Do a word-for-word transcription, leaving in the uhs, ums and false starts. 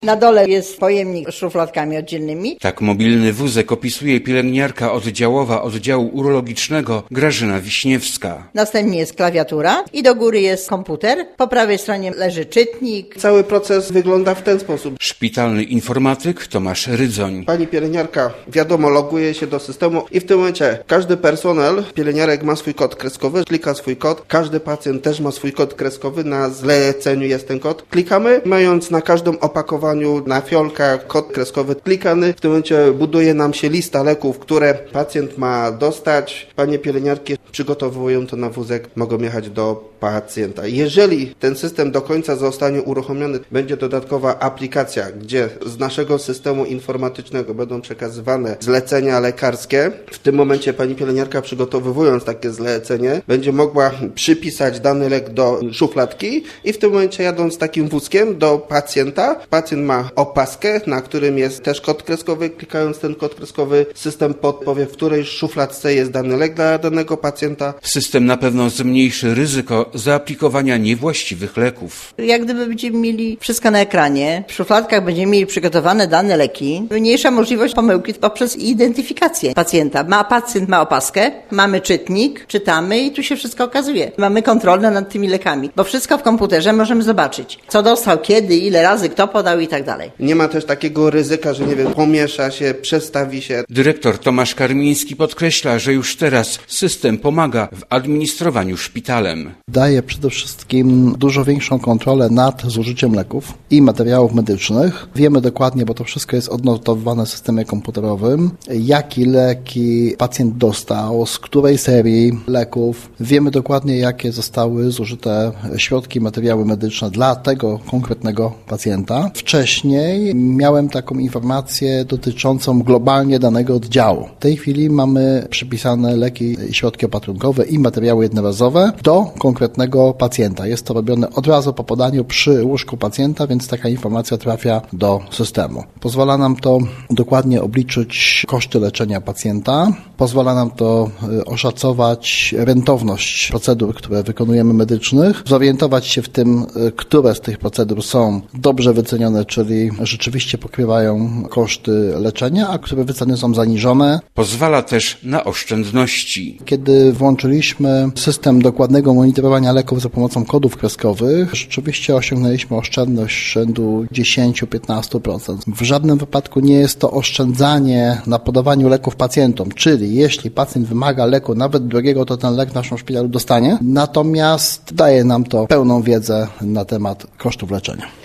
Na dole jest pojemnik z szufladkami oddzielnymi. Tak mobilny wózek opisuje pielęgniarka oddziałowa oddziału urologicznego Grażyna Wiśniewska. Następnie jest klawiatura i do góry jest komputer. Po prawej stronie leży czytnik. Cały proces wygląda w ten sposób. Szpitalny informatyk Tomasz Rydzoń. Pani pielęgniarka, wiadomo, loguje się do systemu i w tym momencie każdy personel, pielęgniarek ma swój kod kreskowy, klika swój kod. Każdy pacjent też ma swój kod kreskowy, na zleceniu jest ten kod. Klikamy, mając na każdym opakowaniu, na fiolkach kod kreskowy klikany. W tym momencie buduje nam się lista leków, które pacjent ma dostać. Panie pielęgniarki przygotowują to na wózek, mogą jechać do pacjenta. Jeżeli ten system do końca zostanie uruchomiony, będzie dodatkowa aplikacja, gdzie z naszego systemu informatycznego będą przekazywane zlecenia lekarskie. W tym momencie pani pielęgniarka, przygotowując takie zlecenie, będzie mogła przypisać dany lek do szufladki i w tym momencie, jadąc takim wózkiem do pacjenta, pacjent ma opaskę, na którym jest też kod kreskowy. Klikając ten kod kreskowy, system podpowie, w której szufladce jest dany lek dla danego pacjenta. System na pewno zmniejszy ryzyko zaaplikowania niewłaściwych leków. Jak gdyby będziemy mieli wszystko na ekranie, w szufladkach będziemy mieli przygotowane dane leki, mniejsza możliwość pomyłki poprzez identyfikację pacjenta. Ma pacjent ma opaskę, mamy czytnik, czytamy i tu się wszystko okazuje. Mamy kontrolę nad tymi lekami, bo wszystko w komputerze możemy zobaczyć. Co dostał, kiedy, ile razy, kto podał i tak dalej. Nie ma też takiego ryzyka, że nie wiem, pomiesza się, przestawi się. Dyrektor Tomasz Karmiński podkreśla, że już teraz system pomaga w administrowaniu szpitalem. Daje przede wszystkim dużo większą kontrolę nad zużyciem leków i materiałów medycznych. Wiemy dokładnie, bo to wszystko jest odnotowywane w systemie komputerowym, jaki leki pacjent dostał, z której serii leków. Wiemy dokładnie, jakie zostały zużyte środki, materiały medyczne dla tego konkretnego pacjenta. Wcześniej miałem taką informację dotyczącą globalnie danego oddziału. W tej chwili mamy przypisane leki, środki opatrunkowe i materiały jednorazowe do konkretnego pacjenta. Jest to robione od razu po podaniu przy łóżku pacjenta, więc taka informacja trafia do systemu. Pozwala nam to dokładnie obliczyć koszty leczenia pacjenta. Pozwala nam to oszacować rentowność procedur, które wykonujemy medycznych, zorientować się w tym, które z tych procedur są dobrze wycenione, czyli rzeczywiście pokrywają koszty leczenia, a które wyceny są zaniżone. Pozwala też na oszczędności. Kiedy włączyliśmy system dokładnego monitorowania leków za pomocą kodów kreskowych, rzeczywiście osiągnęliśmy oszczędność rzędu dziesięć do piętnastu procent. W żadnym wypadku nie jest to oszczędzanie na podawaniu leków pacjentom, czyli jeśli pacjent wymaga leku, nawet drogiego, to ten lek w naszym szpitalu dostanie, natomiast daje nam to pełną wiedzę na temat kosztów leczenia.